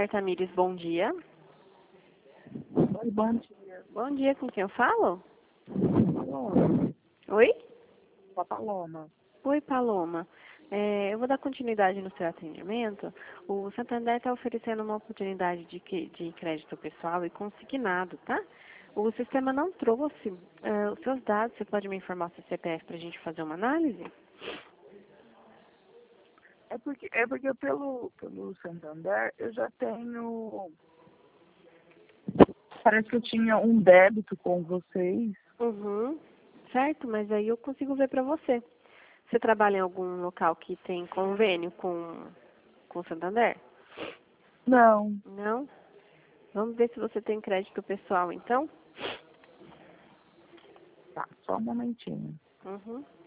Santander Tamires, bom dia. Oi, bom dia. Bom dia, com quem eu falo? Paloma. Oi? Com a Paloma. Oi, Paloma. Eu vou dar continuidade no seu atendimento. O Santander está oferecendo uma oportunidade de crédito pessoal e consignado, tá? O sistema não trouxe os seus dados. Você pode me informar o seu CPF para a gente fazer uma análise? É porque pelo Santander eu já tenho. Parece que eu tinha um débito com vocês. Uhum. Certo, mas aí eu consigo ver para você. Você trabalha em algum local que tem convênio com o Santander? Não. Não? Vamos ver se você tem crédito pessoal, então? Tá, só um momentinho. Uhum.